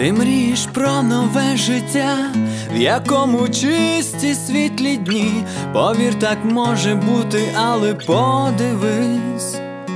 Ти мрієш про нове життя, в якому чисті світлі дні. Повір, так може бути, але подивись,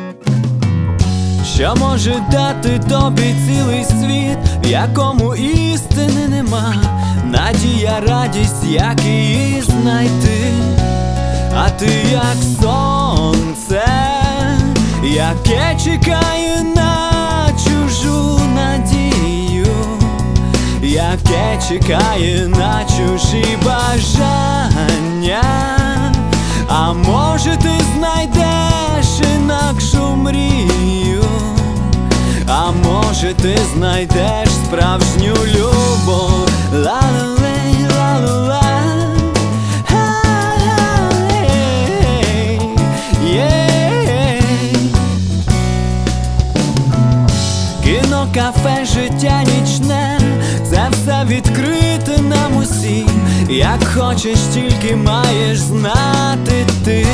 що може дати тобі цілий світ, в якому істини нема. Надія, радість, як її знайти. А ти як сонце, яке чекає на чужу надію, яке чекає на чужі бажання. А може ти знайдеш інакшу мрію, а може ти знайдеш справжню любов. Ла-ла-лей, ла-ла-ла. Кіно, кафе, життя нічне, це все відкрите нам усім. Як хочеш, тільки маєш знати ти.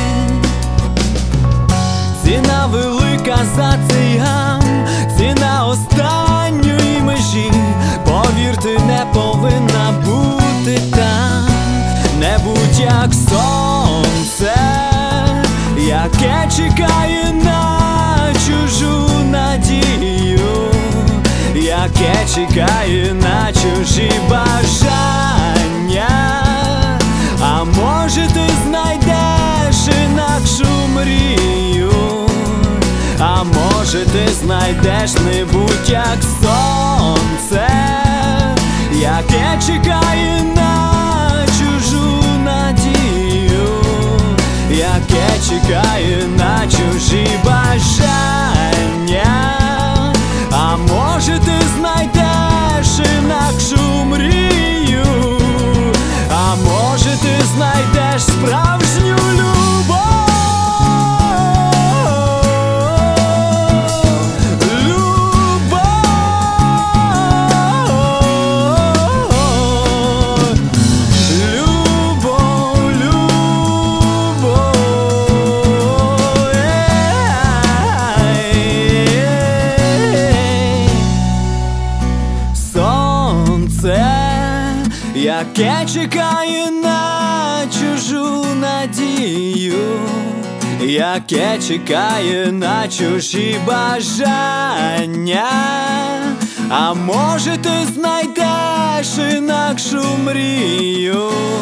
Ціна велика за цей гам, ціна останньої межі. Повір, ти не повинна бути там. Не будь як сонце, яке чекає на чужу надію, яке чекає на чужі бажання. А може ти знайдеш інакшу мрію, а може ти знайдеш, не будь як сонце, яке чекає на чужу надію, яке чекає на чужі бажання. А може ти знайдеш інакшу мрію, а може ти знайдеш справжню любов. Яке чекає на чужу надію, яке чекає на чужі бажання. А може ти знайдеш інакшу мрію,